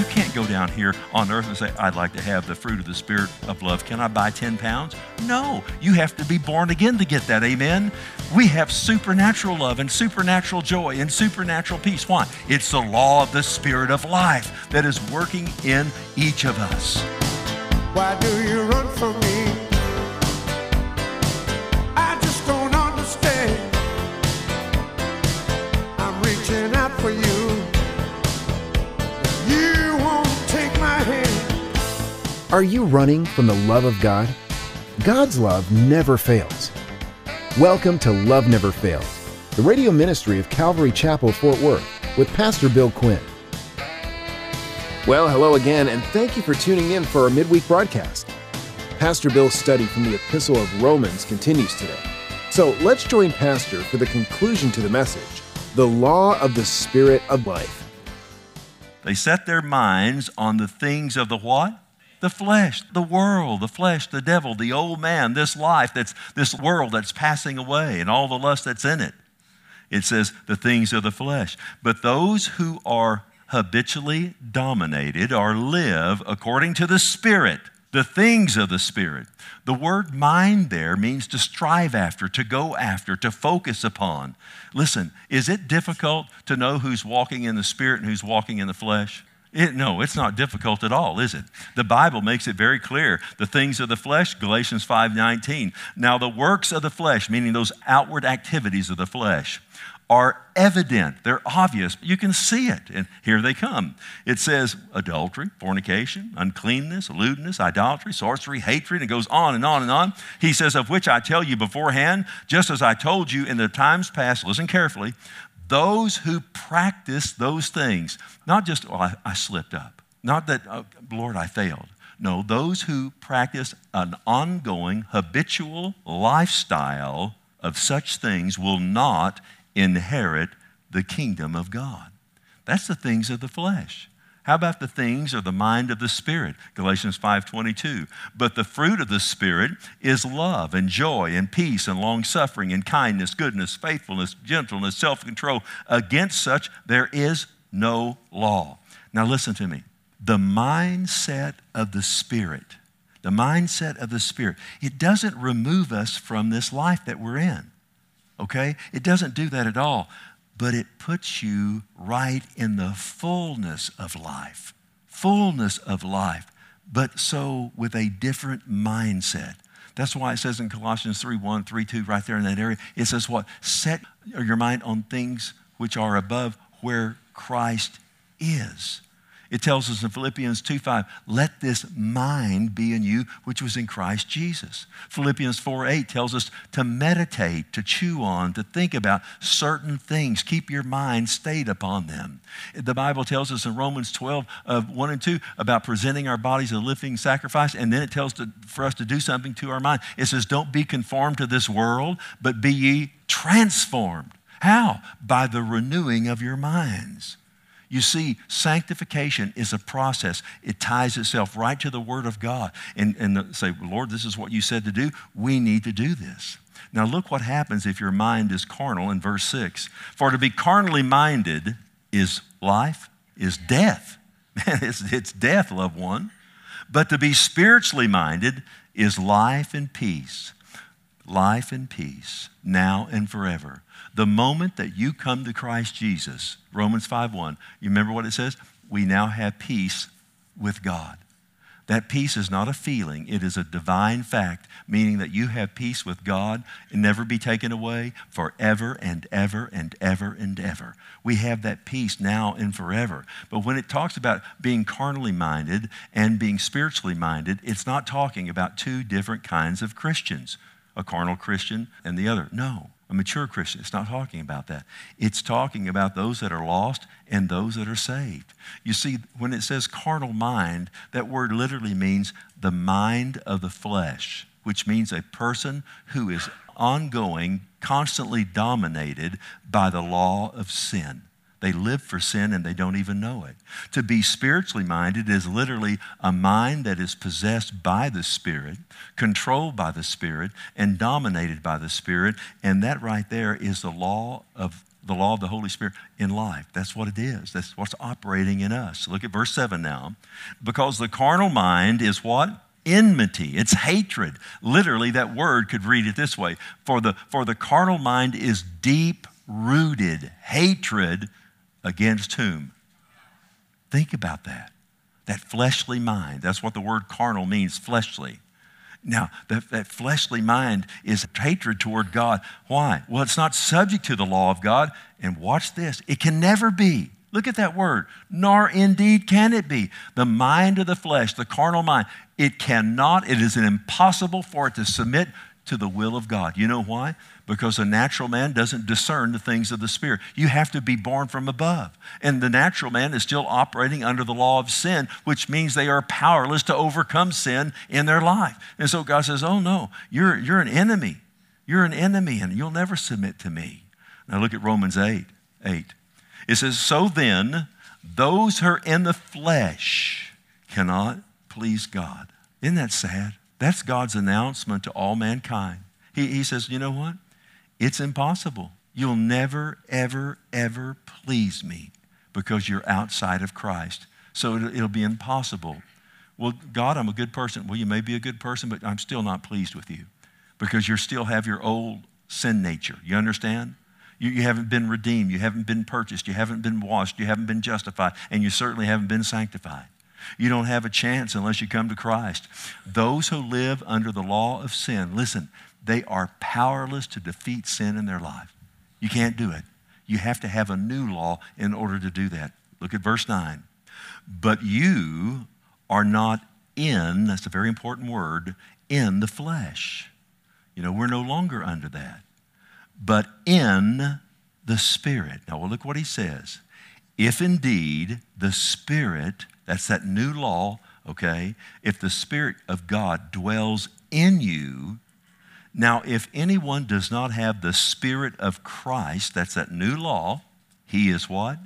You can't go down here on earth and say, I'd like to have the fruit of the Spirit of love. Can I buy 10 pounds? No, you have to be born again to get that, amen? We have supernatural love and supernatural joy and supernatural peace. Why? It's the law of the Spirit of life that is working in each of us. Why do you run from me? I just don't understand. I'm reaching out for you. You won't take my hand. Are you running from the love of God? God's love never fails. Welcome to Love Never Fails, the radio ministry of Calvary Chapel, Fort Worth, with Pastor Bill Quinn. Well, hello again, and thank you for tuning in for our midweek broadcast. Pastor Bill's study from the Epistle of Romans continues today. So let's join Pastor for the conclusion to the message, the law of the Spirit of life. They set their minds on the things of the what? The flesh, the world, the flesh, the devil, the old man, this life, this world that's passing away and all the lust that's in it. It says the things of the flesh. But those who are habitually dominated or live according to the Spirit, the things of the Spirit. The word mind there means to strive after, to go after, to focus upon. Listen, is it difficult to know who's walking in the Spirit and who's walking in the flesh? No, it's not difficult at all, is it? The Bible makes it very clear. The things of the flesh, Galatians 5:19. Now the works of the flesh, meaning those outward activities of the flesh, are evident. They're obvious. You can see it, and here they come. It says adultery, fornication, uncleanness, lewdness, idolatry, sorcery, hatred. It goes on and on and on. He says, of which I tell you beforehand, just as I told you in the times past, listen carefully, those who practice those things, not just, I slipped up, not that, Lord, I failed. No, those who practice an ongoing, habitual lifestyle of such things will not inherit the kingdom of God. That's the things of the flesh. How about the things of the mind of the Spirit? Galatians 5:22. But the fruit of the Spirit is love and joy and peace and long-suffering and kindness, goodness, faithfulness, gentleness, self-control. Against such there is no law. Now listen to me. The mindset of the Spirit, it doesn't remove us from this life that we're in. Okay? It doesn't do that at all, but it puts you right in the fullness of life, but so with a different mindset. That's why it says in Colossians 3:1, 3:2, right there in that area, it says what? Set your mind on things which are above where Christ is. It tells us in Philippians 2:5, let this mind be in you, which was in Christ Jesus. Philippians 4:8 tells us to meditate, to chew on, to think about certain things. Keep your mind stayed upon them. The Bible tells us in Romans 12:1 and 2 about presenting our bodies a living sacrifice, and then it tells for us to do something to our mind. It says, don't be conformed to this world, but be ye transformed. How? By the renewing of your minds. You see, sanctification is a process. It ties itself right to the Word of God. And say, Lord, this is what you said to do. We need to do this. Now look what happens if your mind is carnal in verse 6. For to be carnally minded is life, is death. Man, it's death, loved one. But to be spiritually minded is life and peace. Life and peace, now and forever. The moment that you come to Christ Jesus, Romans 5:1, you remember what it says? We now have peace with God. That peace is not a feeling. It is a divine fact, meaning that you have peace with God and never be taken away forever and ever and ever and ever. We have that peace now and forever. But when it talks about being carnally minded and being spiritually minded, it's not talking about two different kinds of Christians, a carnal Christian and the other. No. A mature Christian, it's not talking about that. It's talking about those that are lost and those that are saved. You see, when it says carnal mind, that word literally means the mind of the flesh, which means a person who is ongoing, constantly dominated by the law of sin. They live for sin and they don't even know it. To be spiritually minded is literally a mind that is possessed by the Spirit, controlled by the Spirit, and dominated by the Spirit. And that right there is the law of the law of the Holy Spirit in life. That's what it is. That's what's operating in us. Look at verse 7 now. Because the carnal mind is what? Enmity. It's hatred. Literally, that word could read it this way. For the carnal mind is deep-rooted hatred against whom? Think about that. That fleshly mind. That's what the word carnal means, fleshly. Now, that fleshly mind is hatred toward God. Why? Well, it's not subject to the law of God. And watch this. It can never be. Look at that word. Nor indeed can it be. The mind of the flesh, the carnal mind, it cannot, it is impossible for it to submit to the will of God. You know why? Because a natural man doesn't discern the things of the Spirit. You have to be born from above. And the natural man is still operating under the law of sin, which means they are powerless to overcome sin in their life. And so God says, oh no, you're an enemy. You're an enemy and you'll never submit to me. Now look at Romans 8. It says, so then, those who are in the flesh cannot please God. Isn't that sad? That's God's announcement to all mankind. He says, you know what? It's impossible. You'll never, ever, ever please me because you're outside of Christ. So it'll be impossible. Well, God, I'm a good person. Well, you may be a good person, but I'm still not pleased with you because you still have your old sin nature. You understand? You haven't been redeemed. You haven't been purchased. You haven't been washed. You haven't been justified. And you certainly haven't been sanctified. You don't have a chance unless you come to Christ. Those who live under the law of sin, listen, they are powerless to defeat sin in their life. You can't do it. You have to have a new law in order to do that. Look at verse 9. But you are not in, that's a very important word, in the flesh. You know, we're no longer under that. But in the Spirit. Now, well, look what he says. If indeed the Spirit, that's that new law, okay? If the Spirit of God dwells in you, now if anyone does not have the Spirit of Christ, that's that new law, he is what?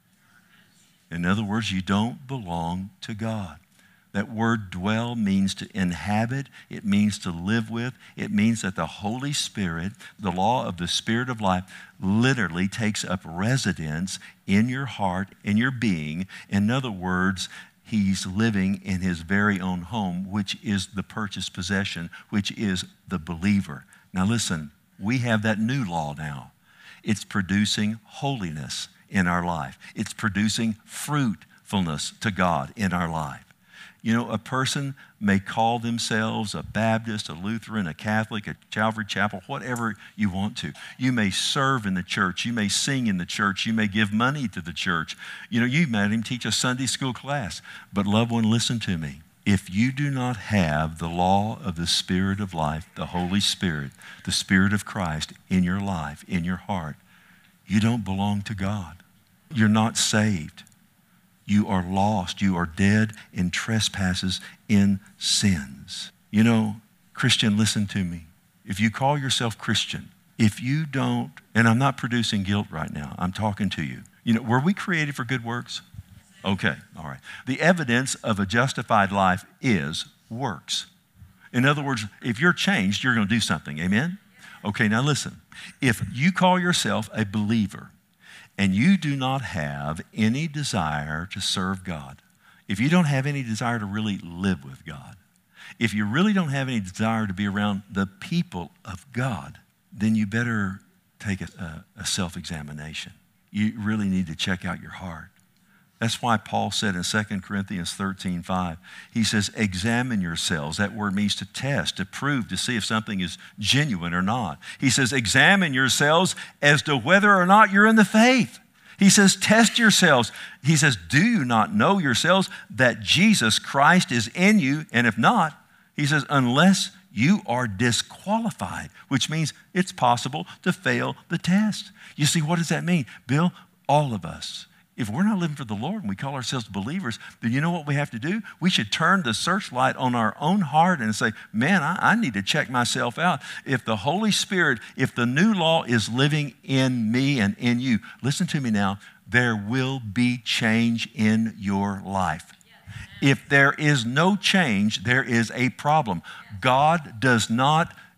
In other words, you don't belong to God. That word dwell means to inhabit. It means to live with. It means that the Holy Spirit, the law of the Spirit of life, literally takes up residence in your heart, in your being. In other words, he's living in his very own home, which is the purchased possession, which is the believer. Now listen, we have that new law now. It's producing holiness in our life. It's producing fruitfulness to God in our life. You know, a person may call themselves a Baptist, a Lutheran, a Catholic, a Calvary Chapel, whatever you want to. You may serve in the church. You may sing in the church. You may give money to the church. You know, you might even teach a Sunday school class. But loved one, listen to me. If you do not have the law of the Spirit of life, the Holy Spirit, the Spirit of Christ in your life, in your heart, you don't belong to God. You're not saved. You are lost. You are dead in trespasses, in sins. You know, Christian, listen to me. If you call yourself Christian, if you don't, and I'm not producing guilt right now, I'm talking to you. You know, were we created for good works? Okay, all right. The evidence of a justified life is works. In other words, if you're changed, you're going to do something. Amen? Okay, now listen. If you call yourself a believer, and you do not have any desire to serve God, if you don't have any desire to really live with God, if you really don't have any desire to be around the people of God, then you better take a self-examination. You really need to check out your heart. That's why Paul said in 2 Corinthians 13:5, he says, examine yourselves. That word means to test, to prove, to see if something is genuine or not. He says, examine yourselves as to whether or not you're in the faith. He says, test yourselves. He says, do you not know yourselves that Jesus Christ is in you? And if not, he says, unless you are disqualified, which means it's possible to fail the test. You see, what does that mean? Bill, all of us, if we're not living for the Lord and we call ourselves believers, then you know what we have to do? We should turn the searchlight on our own heart and say, man, I need to check myself out. If the Holy Spirit, if the new law is living in me and in you, listen to me now, there will be change in your life. If there is no change, there is a problem. God does not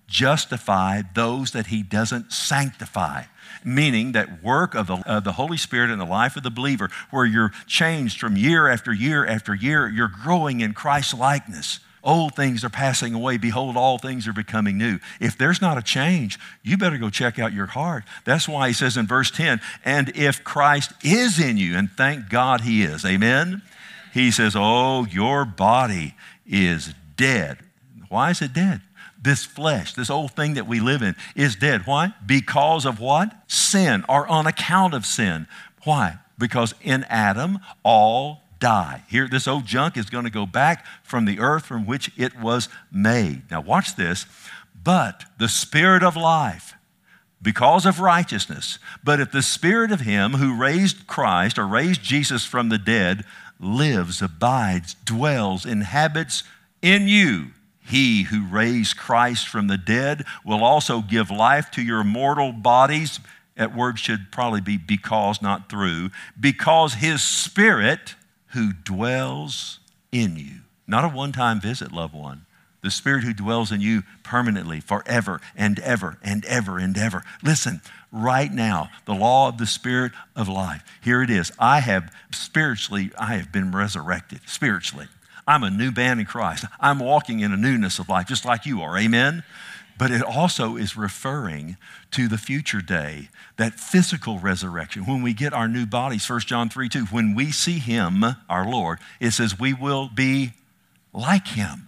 justify those that he doesn't sanctify. Meaning that work of the Holy Spirit in the life of the believer, where you're changed from year after year after year, you're growing in Christ's likeness. Old things are passing away. Behold, all things are becoming new. If there's not a change, you better go check out your heart. That's why he says in verse 10, and if Christ is in you, and thank God he is, amen? He says, oh, your body is dead. Why is it dead? This flesh, this old thing that we live in is dead. Why? Because of what? Sin, or on account of sin. Why? Because in Adam, all die. Here, this old junk is going to go back from the earth from which it was made. Now watch this. But the Spirit of life, because of righteousness, but if the Spirit of him who raised Christ or raised Jesus from the dead lives, abides, dwells, inhabits in you, he who raised Christ from the dead will also give life to your mortal bodies. That word should probably be because, not through. Because his Spirit who dwells in you. Not a one-time visit, loved one. The Spirit who dwells in you permanently, forever and ever and ever and ever. Listen, right now, the law of the Spirit of life. Here it is. I have been resurrected spiritually. I'm a new man in Christ. I'm walking in a newness of life, just like you are. Amen? But it also is referring to the future day, that physical resurrection. When we get our new bodies, 1 John 3:2, when we see him, our Lord, it says we will be like him.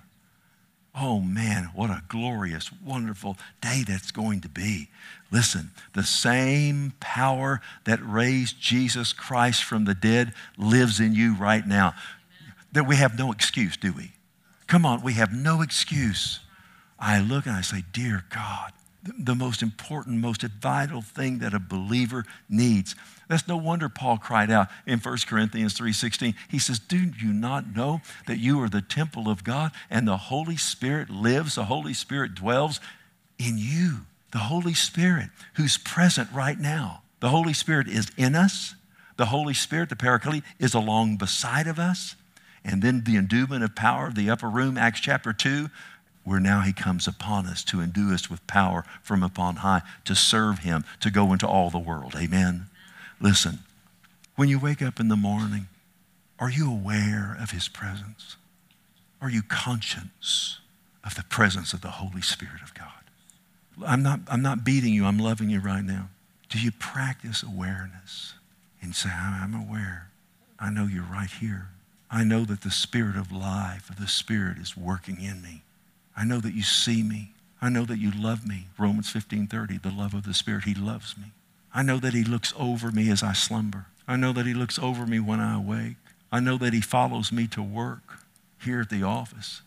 Oh man, what a glorious, wonderful day that's going to be. Listen, the same power that raised Jesus Christ from the dead lives in you right now. That we have no excuse, do we? Come on, we have no excuse. I look and I say, dear God, the most important, most vital thing that a believer needs. That's no wonder Paul cried out in 1 Corinthians 3:16. He says, do you not know that you are the temple of God and the Holy Spirit lives, the Holy Spirit dwells in you? The Holy Spirit who's present right now. The Holy Spirit is in us. The Holy Spirit, the Paraclete, is along beside of us. And then the endowment of power of the upper room, Acts chapter 2, where now he comes upon us to endue us with power from upon high, to serve him, to go into all the world. Amen? Listen, when you wake up in the morning, are you aware of his presence? Are you conscious of the presence of the Holy Spirit of God? I'm not beating you, I'm loving you right now. Do you practice awareness and say, I'm aware. I know you're right here. I know that the Spirit of life, of the Spirit is working in me. I know that you see me. I know that you love me. Romans 15:30, the love of the Spirit, he loves me. I know that he looks over me as I slumber. I know that he looks over me when I awake. I know that he follows me to work here at the office.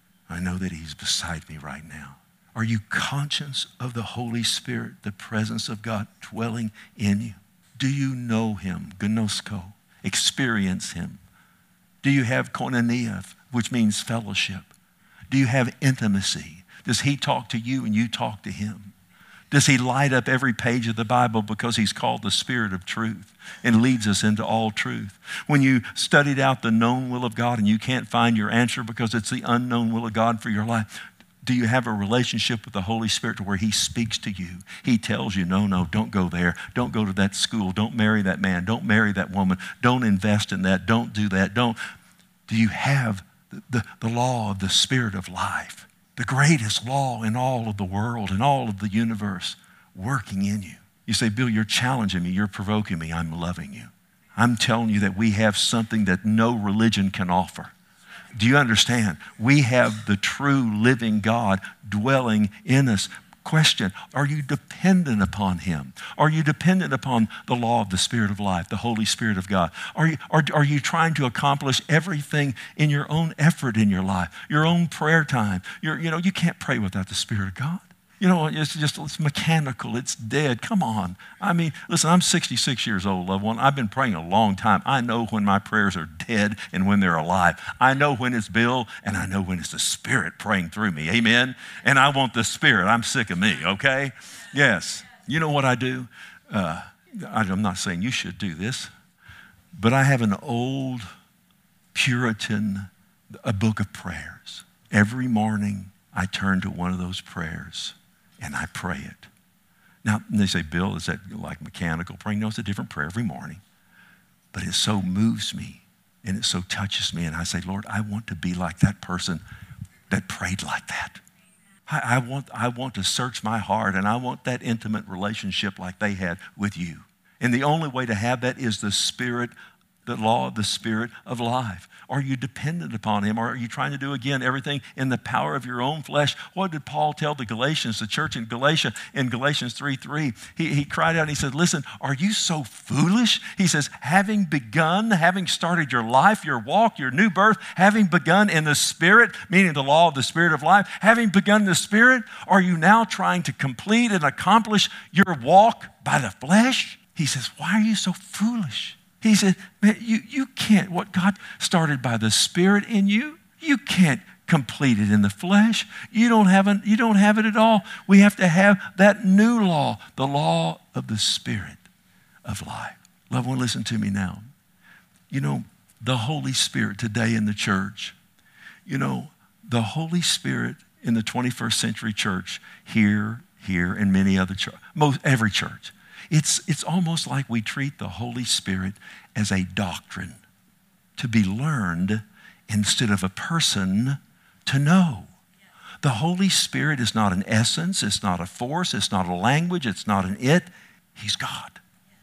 I know that he's beside me right now. Are you conscious of the Holy Spirit, the presence of God dwelling in you? Do you know him, gnosko, experience him? Do you have koinonia, which means fellowship? Do you have intimacy? Does he talk to you and you talk to him? Does he light up every page of the Bible because he's called the Spirit of truth and leads us into all truth? When you studied out the known will of God and you can't find your answer because it's the unknown will of God for your life, do you have a relationship with the Holy Spirit to where he speaks to you? He tells you, no, don't go there. Don't go to that school. Don't marry that man. Don't marry that woman. Don't invest in that. Don't do that. Do you have the law of the Spirit of life, the greatest law in all of the world, in all of the universe, working in you? You say, Bill, you're challenging me. You're provoking me. I'm loving you. I'm telling you that we have something that no religion can offer. Do you understand? We have the true living God dwelling in us. Question, are you dependent upon him? Are you dependent upon the law of the Spirit of life, the Holy Spirit of God? Are you trying to accomplish everything in your own effort in your life, your own prayer time? You can't pray without the Spirit of God. It's mechanical. It's dead. Come on. I mean, listen, I'm 66 years old, loved one. I've been praying a long time. I know when my prayers are dead and when they're alive. I know when it's Bill and I know when it's the Spirit praying through me. Amen? And I want the Spirit. I'm sick of me, okay? Yes. You know what I do? I'm not saying you should do this, but I have an old a book of prayers. Every morning, I turn to one of those prayers and I pray it. Now, they say, Bill, is that like mechanical praying? No, it's a different prayer every morning. But it so moves me and it so touches me. And I say, Lord, I want to be like that person that prayed like that. I want to search my heart, and I want that intimate relationship like they had with you. And the only way to have that is the Spirit, the law of the Spirit of life. Are you dependent upon him? Or are you trying to do, again, everything in the power of your own flesh? What did Paul tell the Galatians, the church in Galatia, in Galatians 3:3? He cried out and he said, listen, are you so foolish? He says, having started your life, your walk, your new birth, having begun in the Spirit, meaning the law of the Spirit of life, having begun in the Spirit, are you now trying to complete and accomplish your walk by the flesh? He says, why are you so foolish? He said, man, you can't, what God started by the Spirit in you, you can't complete it in the flesh. You don't have it at all. We have to have that new law, the law of the Spirit of life. Loved one, listen to me now. You know, the Holy Spirit today in the church, you know, the Holy Spirit in the 21st century church, here, and many other churches, every church, it's almost like we treat the Holy Spirit as a doctrine to be learned instead of a person to know. The Holy Spirit is not an essence, it's not a force, it's not a language, it's not an it. He's God.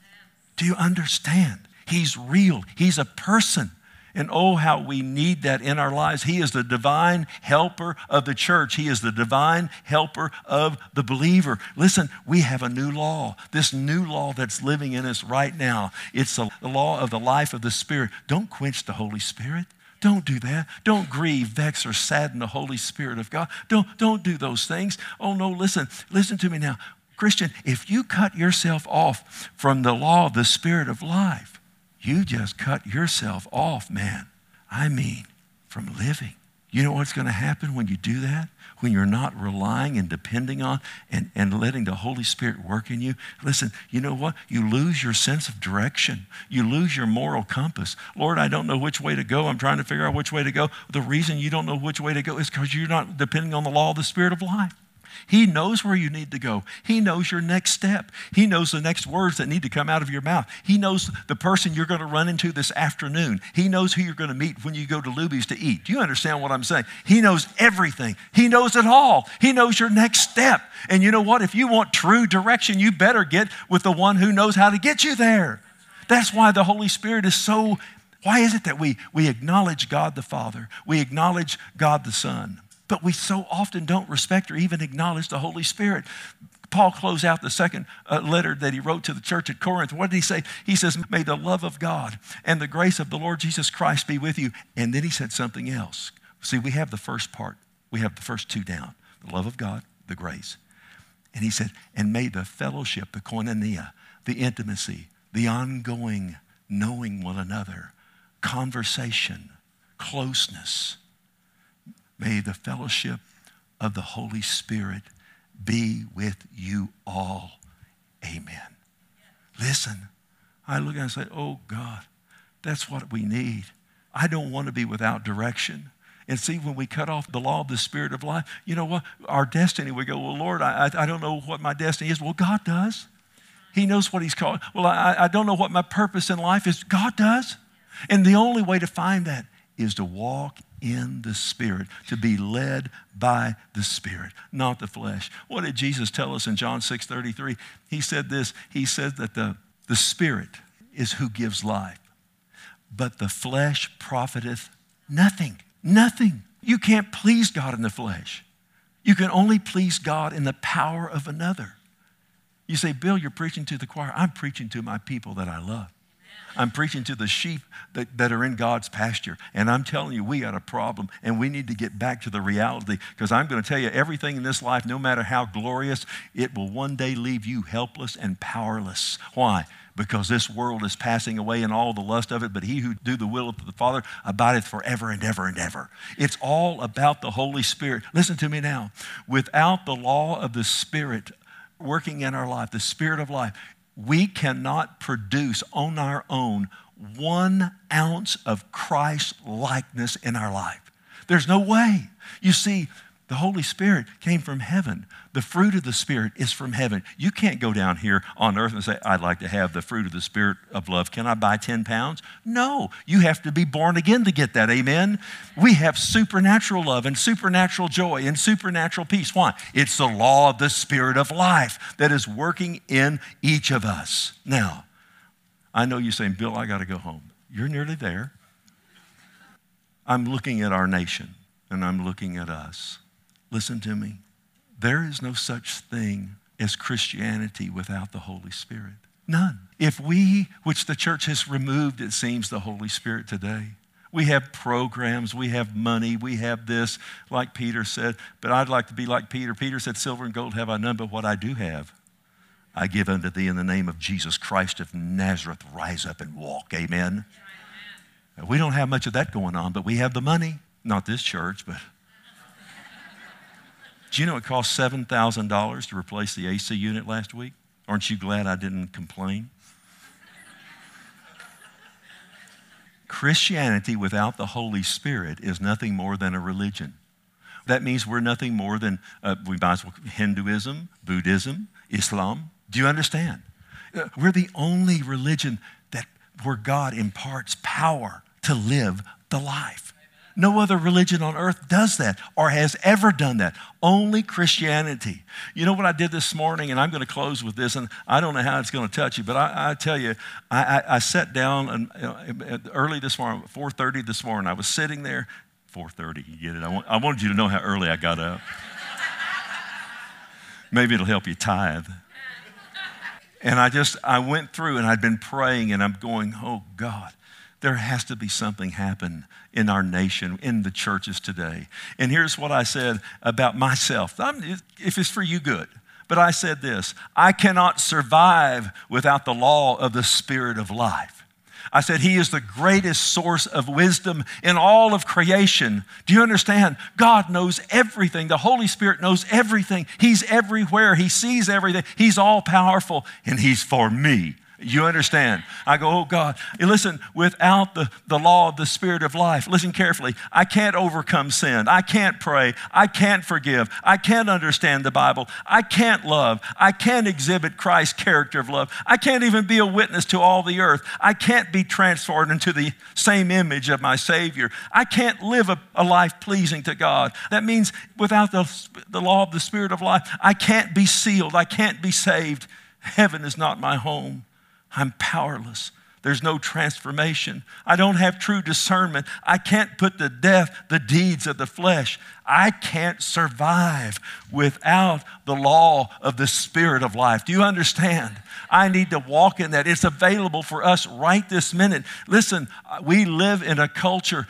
Do you understand? He's real. He's a person. And oh, how we need that in our lives. He is the divine helper of the church. He is the divine helper of the believer. Listen, we have a new law. This new law that's living in us right now. It's the law of the life of the Spirit. Don't quench the Holy Spirit. Don't do that. Don't grieve, vex, or sadden the Holy Spirit of God. Don't do those things. Oh no, listen to me now. Christian, if you cut yourself off from the law of the Spirit of life, you just cut yourself off, man. I mean, from living. You know what's going to happen when you do that? When you're not relying and depending on and letting the Holy Spirit work in you? Listen, you know what? You lose your sense of direction. You lose your moral compass. Lord, I don't know which way to go. I'm trying to figure out which way to go. The reason you don't know which way to go is because you're not depending on the law of the Spirit of life. He knows where you need to go. He knows your next step. He knows the next words that need to come out of your mouth. He knows the person you're going to run into this afternoon. He knows who you're going to meet when you go to Luby's to eat. Do you understand what I'm saying? He knows everything. He knows it all. He knows your next step. And you know what? If you want true direction, you better get with the one who knows how to get you there. That's why the Holy Spirit is so, why is it that we acknowledge God the Father? We acknowledge God the Son. But we so often don't respect or even acknowledge the Holy Spirit. Paul closed out the second letter that he wrote to the church at Corinth. What did he say? He says, may the love of God and the grace of the Lord Jesus Christ be with you. And then he said something else. See, we have the first part. We have the first two down. The love of God, the grace. And he said, and may the fellowship, the koinonia, the intimacy, the ongoing knowing one another, conversation, closeness, may the fellowship of the Holy Spirit be with you all. Amen. Listen, I look and say, oh God, that's what we need. I don't want to be without direction. And see, when we cut off the law of the Spirit of life, you know what? Our destiny, we go, well, Lord, I don't know what my destiny is. Well, God does. He knows what he's called. Well, I don't know what my purpose in life is. God does. And the only way to find that is to walk in the Spirit, to be led by the Spirit, not the flesh. What did Jesus tell us in John 6:33? He said this. He said that the Spirit is who gives life, but the flesh profiteth nothing. Nothing. You can't please God in the flesh. You can only please God in the power of another. You say, Bill, you're preaching to the choir. I'm preaching to my people that I love. I'm preaching to the sheep that are in God's pasture. And I'm telling you, we got a problem, and we need to get back to the reality, because I'm going to tell you, everything in this life, no matter how glorious, it will one day leave you helpless and powerless. Why? Because this world is passing away and all the lust of it, but he who do the will of the Father abideth forever and ever and ever. It's all about the Holy Spirit. Listen to me now. Without the law of the Spirit working in our life, the Spirit of life, we cannot produce on our own 1 ounce of Christ likeness in our life. There's no way. You see, The Holy Spirit came from heaven. The fruit of the Spirit is from heaven. You can't go down here on earth and say, I'd like to have the fruit of the Spirit of love. Can I buy 10 pounds? No, you have to be born again to get that, amen? We have supernatural love and supernatural joy and supernatural peace. Why? It's the law of the Spirit of life that is working in each of us. Now, I know you're saying, Bill, I got to go home. You're nearly there. I'm looking at our nation and I'm looking at us. Listen to me. There is no such thing as Christianity without the Holy Spirit. None. If we, which the church has removed, it seems, the Holy Spirit today. We have programs, we have money, we have this, like Peter said, but I'd like to be like Peter. Peter said, silver and gold have I none, but what I do have, I give unto thee in the name of Jesus Christ of Nazareth. Rise up and walk, amen? We don't have much of that going on, but we have the money. Not this church, but... Do you know it cost $7,000 to replace the AC unit last week? Aren't you glad I didn't complain? Christianity without the Holy Spirit is nothing more than a religion. That means we're nothing more than, we might as well, Hinduism, Buddhism, Islam. Do you understand? We're the only religion where God imparts power to live the life. No other religion on earth does that or has ever done that. Only Christianity. You know what I did this morning, and I'm going to close with this, and I don't know how it's going to touch you, but I tell you, I sat down and, early this morning, 4:30 this morning. I was sitting there, 4:30, you get it? I wanted you to know how early I got up. Maybe it'll help you tithe. And I went through and I'd been praying and I'm going, oh God, there has to be something happen in our nation, in the churches today. And here's what I said about myself. If it's for you, good. But I said this, I cannot survive without the law of the Spirit of life. I said, He is the greatest source of wisdom in all of creation. Do you understand? God knows everything. The Holy Spirit knows everything. He's everywhere. He sees everything. He's all powerful, and He's for me. You understand? I go, oh God, listen, without the law of the Spirit of life, listen carefully, I can't overcome sin. I can't pray. I can't forgive. I can't understand the Bible. I can't love. I can't exhibit Christ's character of love. I can't even be a witness to all the earth. I can't be transformed into the same image of my Savior. I can't live a life pleasing to God. That means without the law of the Spirit of life, I can't be sealed. I can't be saved. Heaven is not my home. I'm powerless. There's no transformation. I don't have true discernment. I can't put to death the deeds of the flesh. I can't survive without the law of the Spirit of life. Do you understand? I need to walk in that. It's available for us right this minute. Listen, we live in a culture,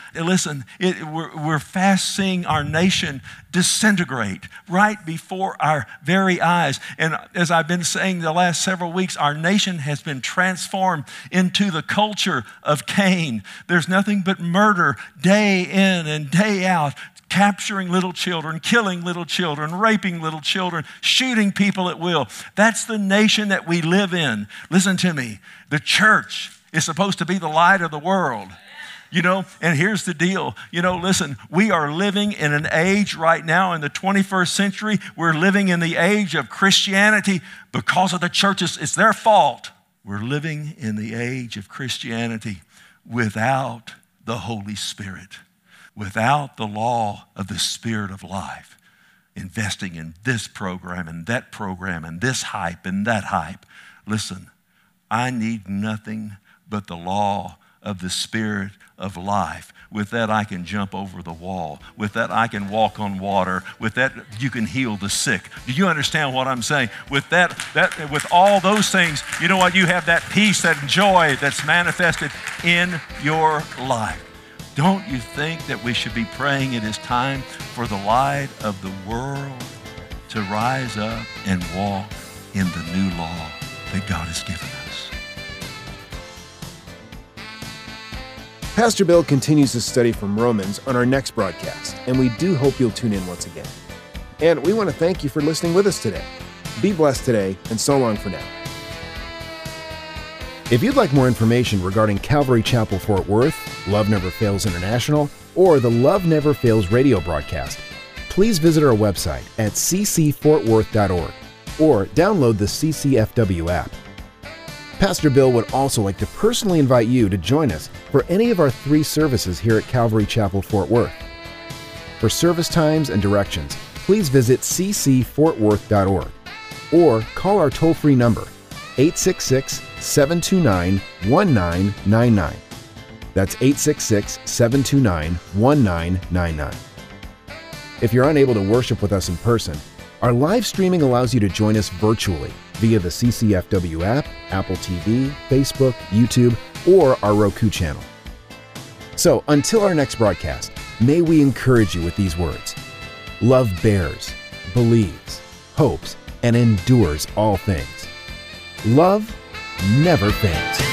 we're fast seeing our nation disintegrate right before our very eyes. And as I've been saying the last several weeks, our nation has been transformed into the culture of Cain. There's nothing but murder day in and day out. Capturing little children, killing little children, raping little children, shooting people at will. That's the nation that we live in. Listen to me. The church is supposed to be the light of the world. You know, and here's the deal. You know, listen, we are living in an age right now in the 21st century. We're living in the age of Christianity because of the churches. It's their fault. We're living in the age of Christianity without the Holy Spirit. Without the law of the Spirit of life, investing in this program and this hype and that hype. Listen, I need nothing but the law of the Spirit of life. With that, I can jump over the wall. With that, I can walk on water. With that, you can heal the sick. Do you understand what I'm saying? With with all those things, you know what? You have that peace, that joy that's manifested in your life. Don't you think that we should be praying it is time for the light of the world to rise up and walk in the new law that God has given us? Pastor Bill continues his study from Romans on our next broadcast, and we do hope you'll tune in once again. And we want to thank you for listening with us today. Be blessed today, and so long for now. If you'd like more information regarding Calvary Chapel Fort Worth, Love Never Fails International, or the Love Never Fails radio broadcast, please visit our website at ccfortworth.org or download the CCFW app. Pastor Bill would also like to personally invite you to join us for any of our 3 services here at Calvary Chapel, Fort Worth. For service times and directions, please visit ccfortworth.org or call our toll-free number, 866-729-1999. That's 866-729-1999. If you're unable to worship with us in person, our live streaming allows you to join us virtually via the CCFW app, Apple TV, Facebook, YouTube, or our Roku channel. So until our next broadcast, may we encourage you with these words. Love bears, believes, hopes, and endures all things. Love never fails.